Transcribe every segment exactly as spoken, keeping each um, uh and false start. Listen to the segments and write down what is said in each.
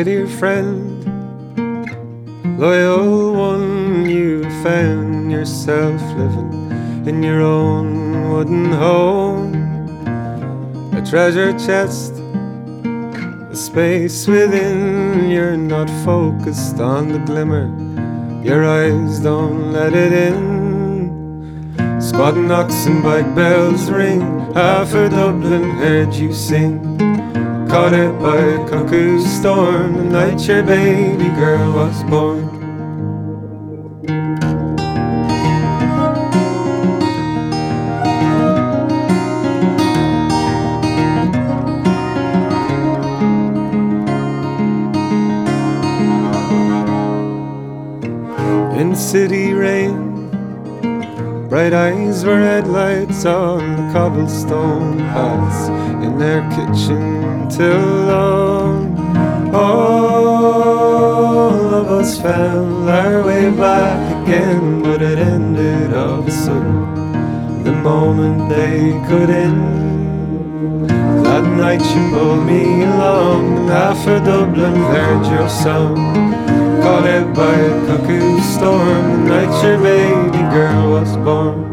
my dear friend, loyal one, you found yourself living in your own wooden home, a treasure chest, a space within. You're not focused on the glimmer, your eyes don't let it in. Squad knocks and bike bells ring, half of Dublin heard you sing. Caught it by a cuckoo storm, the night your baby girl was born. In city rain, bright eyes were headlights on the cobblestone paths in their kitchen till dawn. All of us found our way back again, but it ended all of a sudden, the moment they could end. That night you pulled me along, and half of Dublin heard your song. Caught it by a cuckoo storm, the night your baby girl was born.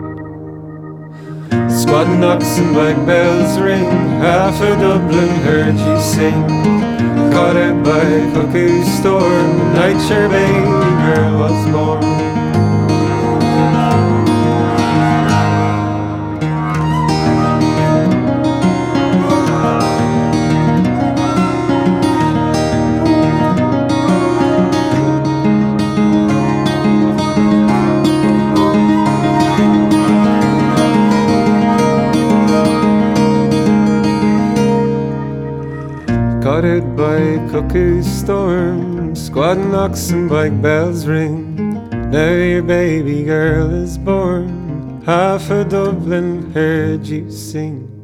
Squad knocks and bike bells ring, half of Dublin heard you sing. Caught it by a cuckoo storm, the night your baby girl was born. Caught it by a cuckoo storm, squad knocks and bike bells ring. Now your baby girl is born, half of Dublin heard you sing.